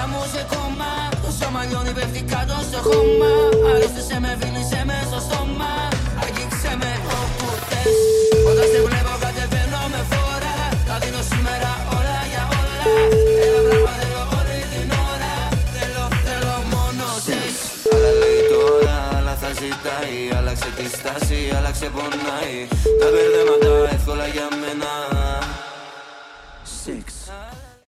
μου σε κόμμα. Το σώμα λιώνει, πέφτει κάτω στο χώμα. Αρρώστησε με, φίλησε με στο στόμα. Αγγίξε με όπου θες. Όταν σε βλέπω κατεβαίνω με φόρα. Τα δίνω σήμερα όλα για όλα. Ένα πράγμα θέλω όλη την ώρα. Θέλω μόνο σεξ. Άλλα λέει τώρα, άλλα θα ζητάει. Άλλαξε τη στάση, άλλαξε πονάει. Τα μπερδέματα εύκολα για μένα. Σεξ.